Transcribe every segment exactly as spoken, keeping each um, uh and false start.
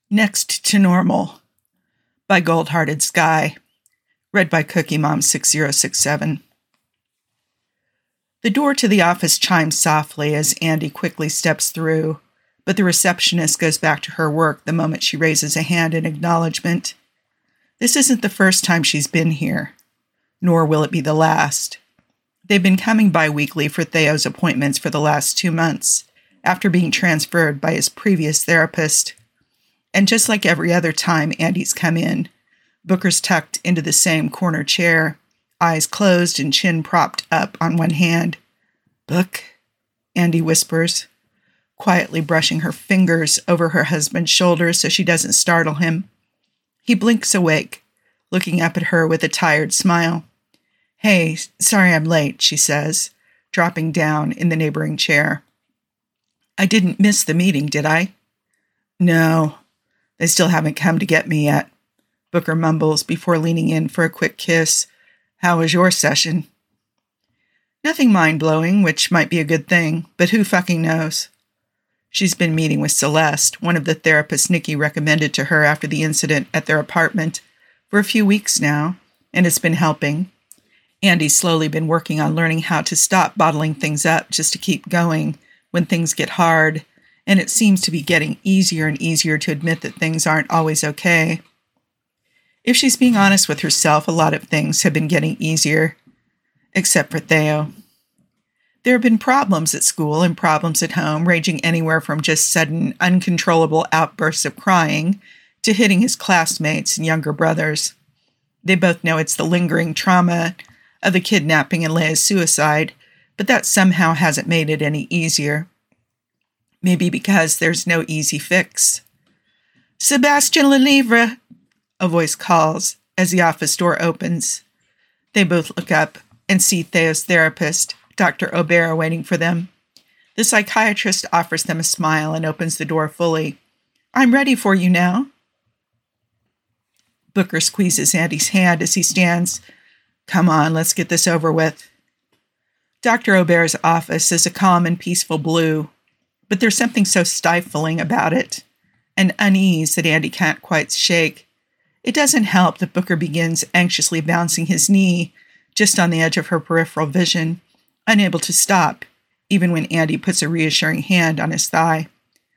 Next to Normal by Gold-Hearted Sky. Read by Cookie Mom six zero six seven. The door to the office chimes softly as Andy quickly steps through, but the receptionist goes back to her work the moment she raises a hand in acknowledgement. This isn't the first time she's been here, nor will it be the last. They've been coming bi-weekly for Theo's appointments for the last two months, after being transferred by his previous therapist. And just like every other time Andy's come in, Booker's tucked into the same corner chair, eyes closed and chin propped up on one hand. "Book," Andy whispers, quietly brushing her fingers over her husband's shoulder so she doesn't startle him. He blinks awake, looking up at her with a tired smile. "Hey, sorry I'm late," she says, dropping down in the neighboring chair. "I didn't miss the meeting, did I?" "No. They still haven't come to get me yet," Booker mumbles before leaning in for a quick kiss. "How was your session?" "Nothing mind-blowing, which might be a good thing, but who fucking knows?" She's been meeting with Celeste, one of the therapists Nikki recommended to her after the incident at their apartment, for a few weeks now, and it's been helping. Andy's slowly been working on learning how to stop bottling things up just to keep going when things get hard, and it seems to be getting easier and easier to admit that things aren't always okay. If she's being honest with herself, a lot of things have been getting easier, except for Theo. There have been problems at school and problems at home, ranging anywhere from just sudden, uncontrollable outbursts of crying to hitting his classmates and younger brothers. They both know it's the lingering trauma of the kidnapping and Leia's suicide, but that somehow hasn't made it any easier. Maybe because there's no easy fix. "Sebastian Lelivre," a voice calls as the office door opens. They both look up and see Theo's therapist, Doctor Aubert, waiting for them. The psychiatrist offers them a smile and opens the door fully. "I'm ready for you now." Booker squeezes Andy's hand as he stands. "Come on, let's get this over with." Doctor Aubert's office is a calm and peaceful blue, but there's something so stifling about it, an unease that Andy can't quite shake. It doesn't help that Booker begins anxiously bouncing his knee just on the edge of her peripheral vision, unable to stop, even when Andy puts a reassuring hand on his thigh.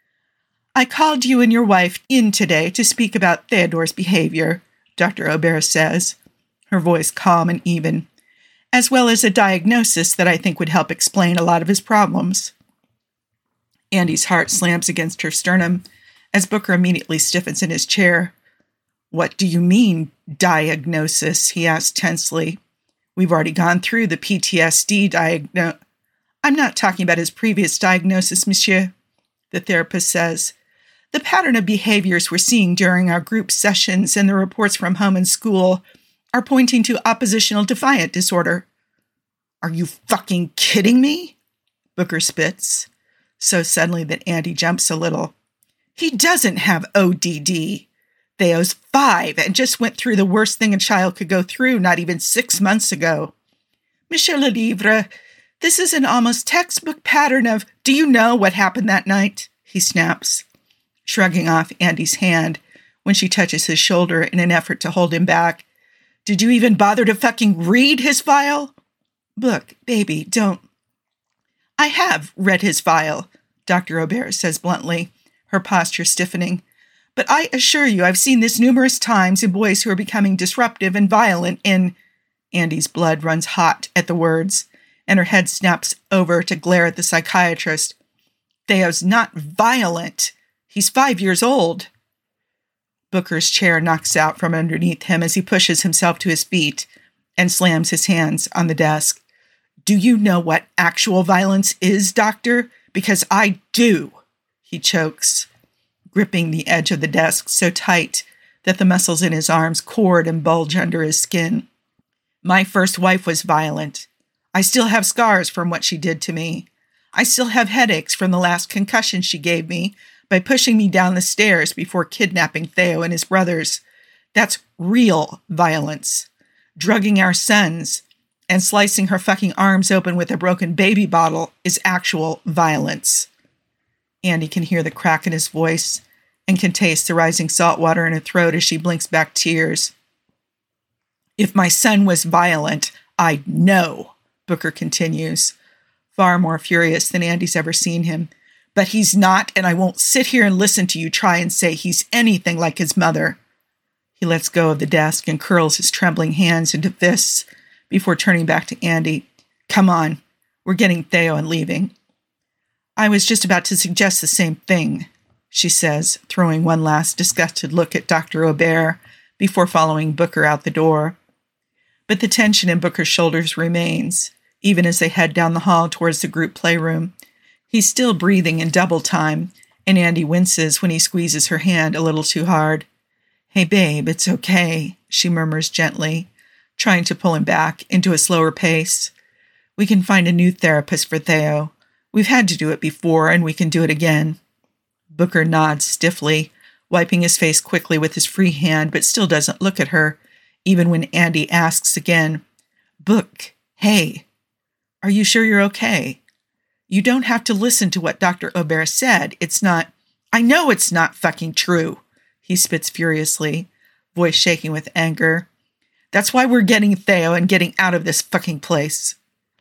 "I called you and your wife in today to speak about Theodore's behavior," Doctor Aubert says, her voice calm and even, "as well as a diagnosis that I think would help explain a lot of his problems." Andy's heart slams against her sternum as Booker immediately stiffens in his chair. "What do you mean, diagnosis?" he asks tensely. "We've already gone through the P T S D diagno-" "I'm not talking about his previous diagnosis, monsieur," the therapist says. "The pattern of behaviors we're seeing during our group sessions and the reports from home and school are pointing to oppositional defiant disorder." "Are you fucking kidding me?" Booker spits, so suddenly that Andy jumps a little. "He doesn't have O D D. Theo's five and just went through the worst thing a child could go through not even six months ago. Monsieur Lelivre, this is an almost textbook pattern of, do you know what happened that night?" he snaps, shrugging off Andy's hand when she touches his shoulder in an effort to hold him back. "Did you even bother to fucking read his file?" "Look, baby, don't." "I have read his file," Doctor Aubert says bluntly, her posture stiffening. "But I assure you I've seen this numerous times in boys who are becoming disruptive and violent in—" Andy's blood runs hot at the words, and her head snaps over to glare at the psychiatrist. "Theo's not violent. He's five years old." Booker's chair knocks out from underneath him as he pushes himself to his feet and slams his hands on the desk. "Do you know what actual violence is, doctor? Because I do," he chokes, gripping the edge of the desk so tight that the muscles in his arms cord and bulge under his skin. "My first wife was violent. I still have scars from what she did to me. I still have headaches from the last concussion she gave me by pushing me down the stairs before kidnapping Theo and his brothers. That's real violence. Drugging our sons and slicing her fucking arms open with a broken baby bottle is actual violence." Andy can hear the crack in his voice, and can taste the rising salt water in her throat as she blinks back tears. If my son was violent, I'd know, Booker continues, far more furious than Andy's ever seen him. But he's not, and I won't sit here and listen to you try and say he's anything like his mother. He lets go of the desk and curls his trembling hands into fists before turning back to Andy. Come on, we're getting Theo and leaving. I was just about to suggest the same thing, she says, throwing one last disgusted look at Doctor Aubert before following Booker out the door. But the tension in Booker's shoulders remains, even as they head down the hall towards the group playroom. He's still breathing in double time, and Andy winces when he squeezes her hand a little too hard. Hey, babe, it's okay, she murmurs gently, trying to pull him back into a slower pace. We can find a new therapist for Theo. We've had to do it before, and we can do it again. Booker nods stiffly, wiping his face quickly with his free hand, but still doesn't look at her, even when Andy asks again, Book, hey, are you sure you're okay? You don't have to listen to what Doctor Aubert said. It's not... I know it's not fucking true, he spits furiously, voice shaking with anger. That's why we're getting Theo and getting out of this fucking place.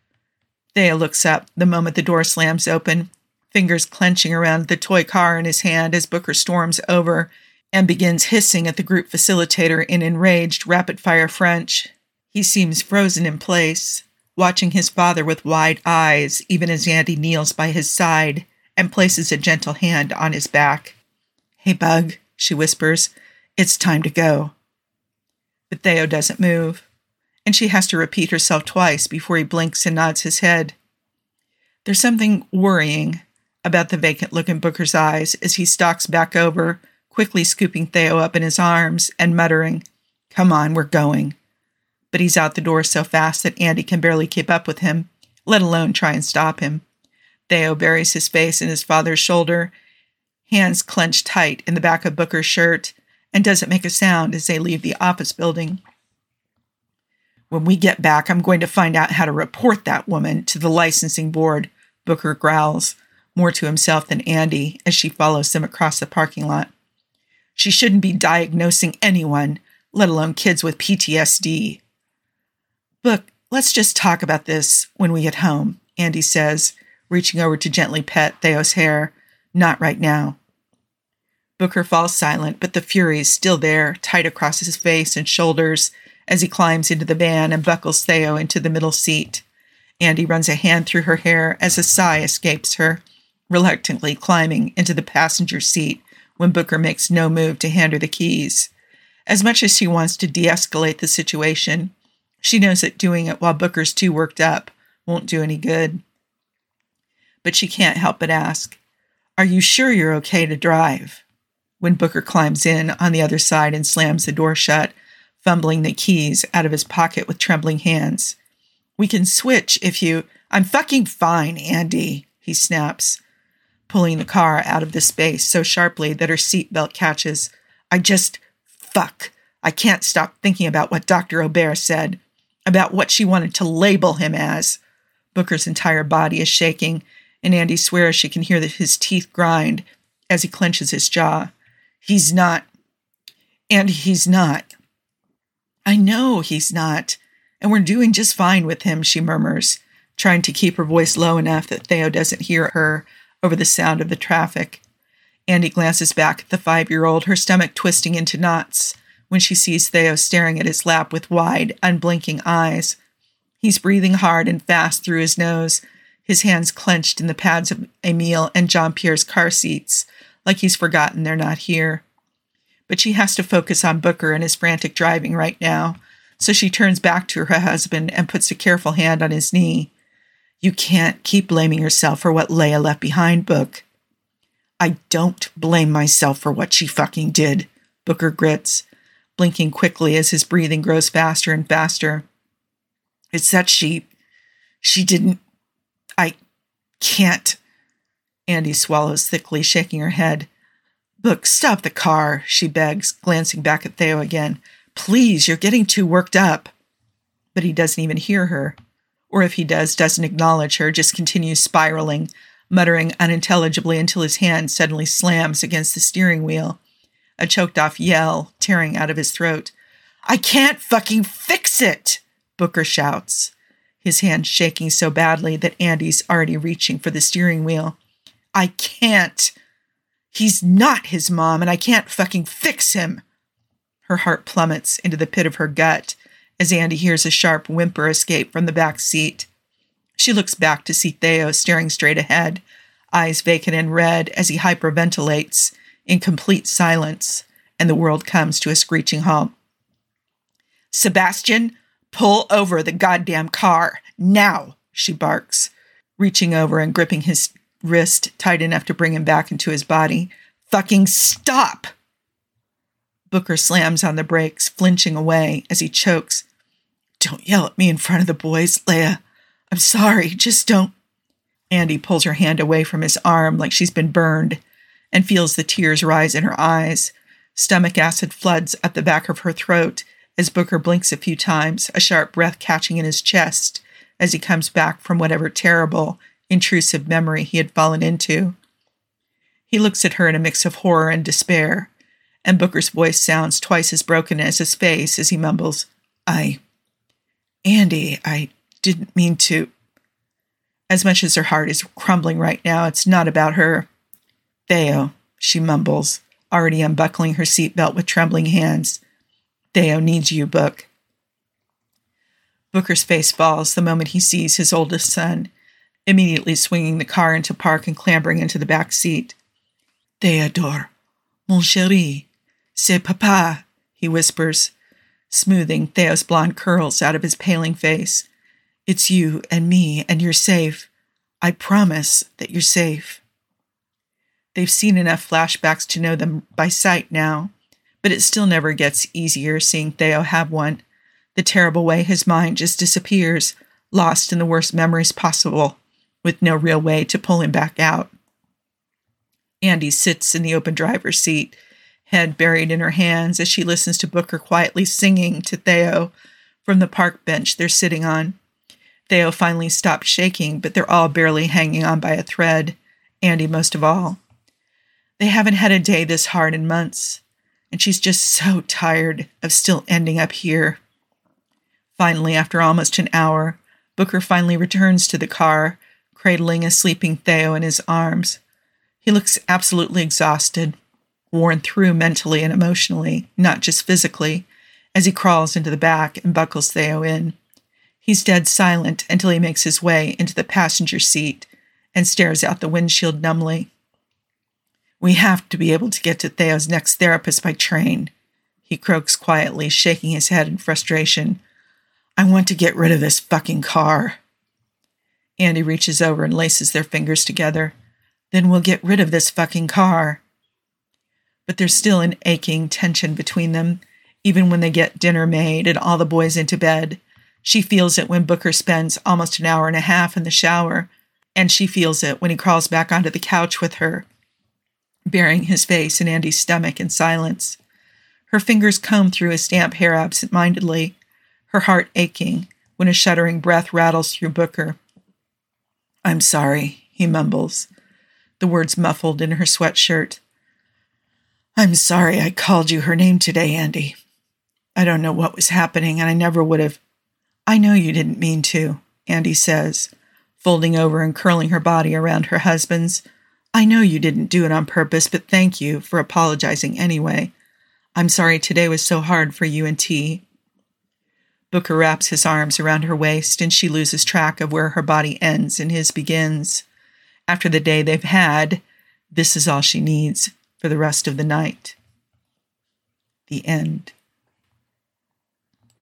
Theo looks up the moment the door slams open, fingers clenching around the toy car in his hand as Booker storms over and begins hissing at the group facilitator in enraged, rapid-fire French. He seems frozen in place, watching his father with wide eyes, even as Andy kneels by his side and places a gentle hand on his back. Hey, Bug, she whispers, it's time to go. But Theo doesn't move, and she has to repeat herself twice before he blinks and nods his head. There's something worrying about the vacant look in Booker's eyes as he stalks back over, quickly scooping Theo up in his arms and muttering, Come on, we're going. But he's out the door so fast that Andy can barely keep up with him, let alone try and stop him. Theo buries his face in his father's shoulder, hands clenched tight in the back of Booker's shirt, and doesn't make a sound as they leave the office building. When we get back, I'm going to find out how to report that woman to the licensing board, Booker growls, more to himself than Andy, as she follows them across the parking lot. She shouldn't be diagnosing anyone, let alone kids with P T S D. Book, let's just talk about this when we get home, Andy says, reaching over to gently pet Theo's hair. Not right now. Booker falls silent, but the fury is still there, tight across his face and shoulders, as he climbs into the van and buckles Theo into the middle seat. Andy runs a hand through her hair as a sigh escapes her, reluctantly climbing into the passenger seat when Booker makes no move to hand her the keys. As much as she wants to de-escalate the situation, she knows that doing it while Booker's too worked up won't do any good. But she can't help but ask, Are you sure you're okay to drive? When Booker climbs in on the other side and slams the door shut, fumbling the keys out of his pocket with trembling hands. We can switch if you... I'm fucking fine, Andy, he snaps, pulling the car out of the space so sharply that her seatbelt catches. I just... Fuck. I can't stop thinking about what Doctor Aubert said, about what she wanted to label him as. Booker's entire body is shaking, and Andy swears she can hear his teeth grind as he clenches his jaw. He's not... And he's not... I know he's not, and we're doing just fine with him, she murmurs, trying to keep her voice low enough that Theo doesn't hear her over the sound of the traffic. Andy glances back at the five-year-old, her stomach twisting into knots, when she sees Theo staring at his lap with wide, unblinking eyes. He's breathing hard and fast through his nose, his hands clenched in the pads of Emile and Jean-Pierre's car seats, like he's forgotten they're not here. But she has to focus on Booker and his frantic driving right now, so she turns back to her husband and puts a careful hand on his knee. You can't keep blaming yourself for what Leia left behind, Book. I don't blame myself for what she fucking did, Booker grits, blinking quickly as his breathing grows faster and faster. It's that she... she didn't... I can't... Andy swallows thickly, shaking her head. Book, stop the car, she begs, glancing back at Theo again. Please, you're getting too worked up. But he doesn't even hear her. Or if he does, doesn't acknowledge her, just continues spiraling, muttering unintelligibly until his hand suddenly slams against the steering wheel, a choked-off yell tearing out of his throat. "I can't fucking fix it!" Booker shouts, his hand shaking so badly that Andy's already reaching for the steering wheel. "I can't. He's not his mom, and I can't fucking fix him." Her heart plummets into the pit of her gut as Andy hears a sharp whimper escape from the back seat. She looks back to see Theo staring straight ahead, eyes vacant and red as he hyperventilates in complete silence, and the world comes to a screeching halt. "Sebastian, pull over the goddamn car, now," she barks, reaching over and gripping his wrist tight enough to bring him back into his body. "Fucking stop!" Booker slams on the brakes, flinching away as he chokes. "Don't yell at me in front of the boys, Leia. I'm sorry, just don't." Andy pulls her hand away from his arm like she's been burned and feels the tears rise in her eyes. Stomach acid floods up the back of her throat as Booker blinks a few times, a sharp breath catching in his chest as he comes back from whatever terrible, intrusive memory he had fallen into. He looks at her in a mix of horror and despair, and Booker's voice sounds twice as broken as his face as he mumbles, I... Andy, I didn't mean to..." As much as her heart is crumbling right now, it's not about her. "Theo," she mumbles, already unbuckling her seatbelt with trembling hands. "Theo needs you, Book." Booker's face falls the moment he sees his oldest son, immediately swinging the car into park and clambering into the back seat. "Theodore, mon chéri, c'est papa," he whispers, smoothing Theo's blonde curls out of his paling face. "It's you and me, and you're safe. I promise that you're safe." They've seen enough flashbacks to know them by sight now, but it still never gets easier seeing Theo have one. The terrible way his mind just disappears, lost in the worst memories possible, with no real way to pull him back out. Andy sits in the open driver's seat, head buried in her hands as she listens to Booker quietly singing to Theo from the park bench they're sitting on. Theo finally stops shaking, but they're all barely hanging on by a thread, Andy most of all. They haven't had a day this hard in months, and she's just so tired of still ending up here. Finally, after almost an hour, Booker finally returns to the car, cradling a sleeping Theo in his arms. He looks absolutely exhausted, worn through mentally and emotionally, not just physically, as he crawls into the back and buckles Theo in. He's dead silent until he makes his way into the passenger seat and stares out the windshield numbly. "We have to be able to get to Theo's next therapist by train," he croaks quietly, shaking his head in frustration. "I want to get rid of this fucking car." Andy reaches over and laces their fingers together. "Then we'll get rid of this fucking car." But there's still an aching tension between them, even when they get dinner made and all the boys into bed. She feels it when Booker spends almost an hour and a half in the shower, and she feels it when he crawls back onto the couch with her, burying his face in Andy's stomach in silence. Her fingers comb through his damp hair absent-mindedly, her heart aching when a shuddering breath rattles through Booker. "I'm sorry," he mumbles, the words muffled in her sweatshirt. "I'm sorry I called you her name today, Andy. I don't know what was happening, and I never would have..." "I know you didn't mean to," Andy says, folding over and curling her body around her husband's. "I know you didn't do it on purpose, but thank you for apologizing anyway. I'm sorry today was so hard for you and T." Booker wraps his arms around her waist, and she loses track of where her body ends and his begins. After the day they've had, this is all she needs for the rest of the night. The end.